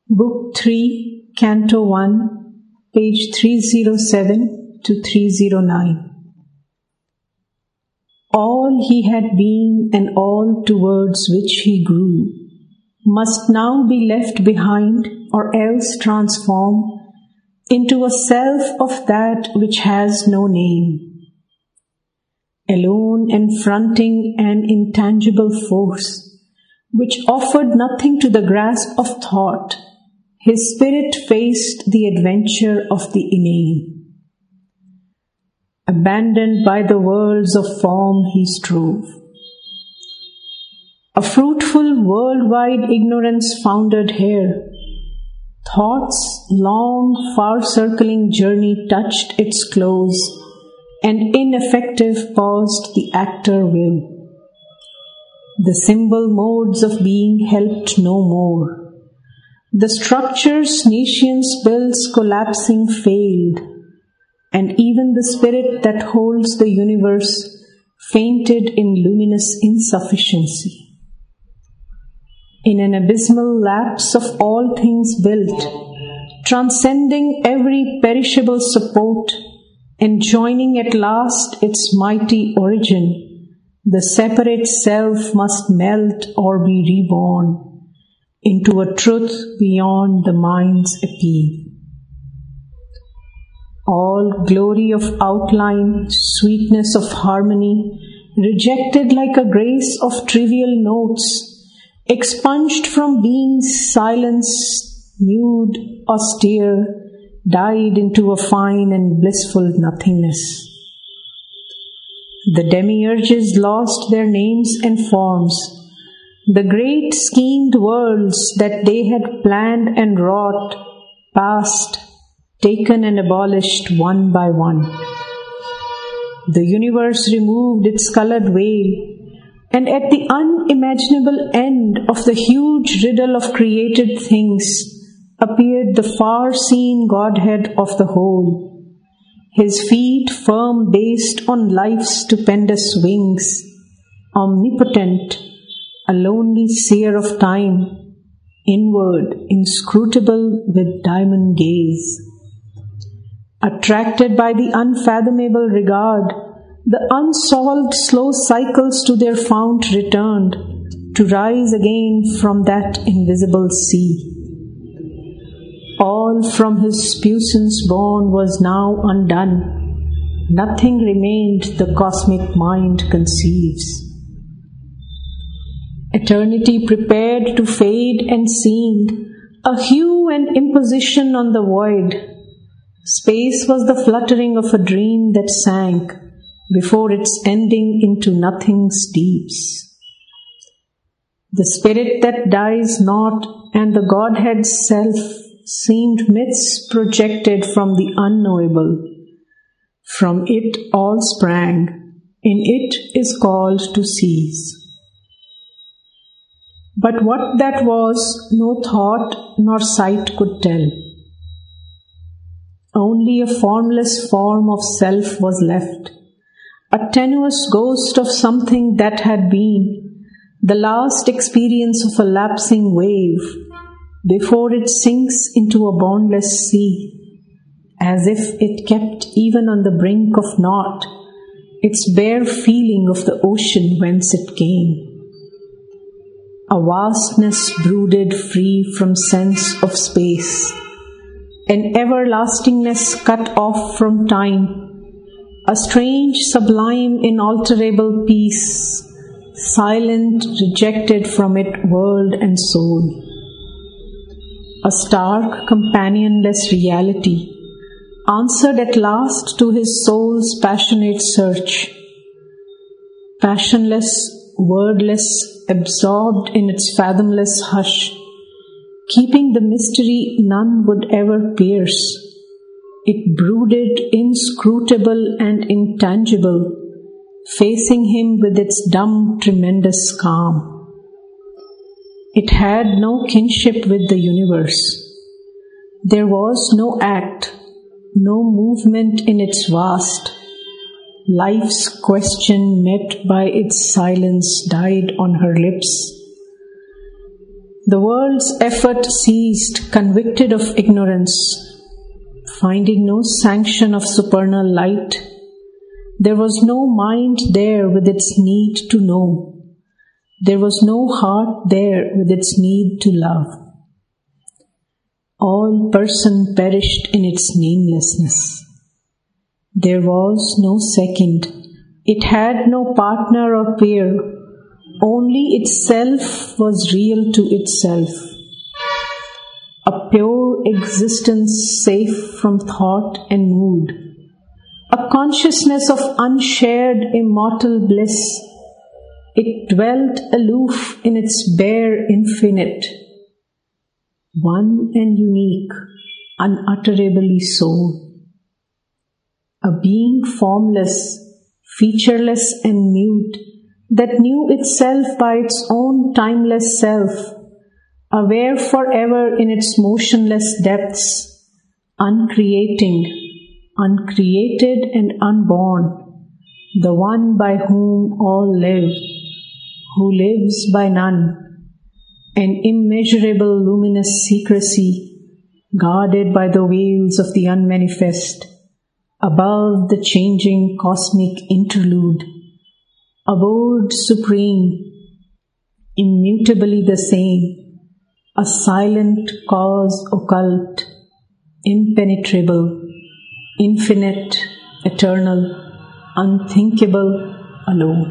Book 3, Canto 1, page 307 to 309. All he had been and all towards which he grew must now be left behind or else transform into a self of that which has no name. Alone and fronting an intangible force which offered nothing to the grasp of thought, his spirit faced the adventure of the inane. Abandoned by the worlds of form, he strove. A fruitful worldwide ignorance foundered here. Thought's long, far-circling journey touched its close, and ineffective paused the actor will. The symbol modes of being helped no more. The structures nations builds collapsing failed, and even the spirit that holds the universe fainted in luminous insufficiency. In an abysmal lapse of all things built, transcending every perishable support, and joining at last its mighty origin, the separate self must melt or be reborn into a truth beyond the mind's appeal. All glory of outline, sweetness of harmony, rejected like a grace of trivial notes, expunged from being's silence, nude, austere, died into a fine and blissful nothingness. The demiurges lost their names and forms. The great schemed worlds that they had planned and wrought passed, taken and abolished one by one. The universe removed its colored veil, and at the unimaginable end of the huge riddle of created things appeared the far-seen Godhead of the whole, his feet firm based on life's stupendous wings, omnipotent, a lonely seer of time, inward, inscrutable with diamond gaze. Attracted by the unfathomable regard, the unsolved slow cycles to their fount returned, to rise again from that invisible sea. All from his puissance born was now undone. Nothing remained the cosmic mind conceives. Eternity prepared to fade and seemed a hue and imposition on the void. Space was the fluttering of a dream that sank before its ending into nothing's deeps. The spirit that dies not and the Godhead's self seemed myths projected from the unknowable. From it all sprang, in it is called to cease. But what that was, no thought nor sight could tell. Only a formless form of self was left, a tenuous ghost of something that had been, the last experience of a lapsing wave, before it sinks into a boundless sea, as if it kept even on the brink of naught, its bare feeling of the ocean whence it came. A vastness brooded free from sense of space, an everlastingness cut off from time, a strange sublime inalterable peace, silent, rejected from it world and soul. A stark, companionless reality answered at last to his soul's passionate search. Passionless, wordless, absorbed in its fathomless hush, keeping the mystery none would ever pierce, it brooded inscrutable and intangible, facing him with its dumb, tremendous calm. It had no kinship with the universe. There was no act, no movement in its vast. Life's question met by its silence died on her lips. The world's effort ceased, convicted of ignorance, finding no sanction of supernal light. There was no mind there with its need to know. There was no heart there with its need to love. All person perished in its namelessness. There was no second. It had no partner or peer. Only itself was real to itself. A pure existence safe from thought and mood. A consciousness of unshared immortal bliss. It dwelt aloof in its bare infinite. One and unique, unutterably so. A being formless, featureless and mute, that knew itself by its own timeless self, aware forever in its motionless depths, uncreating, uncreated and unborn, the one by whom all live, who lives by none, an immeasurable luminous secrecy, guarded by the veils of the unmanifest, above the changing cosmic interlude, abode supreme, immutably the same, a silent cause occult, impenetrable, infinite, eternal, unthinkable, alone.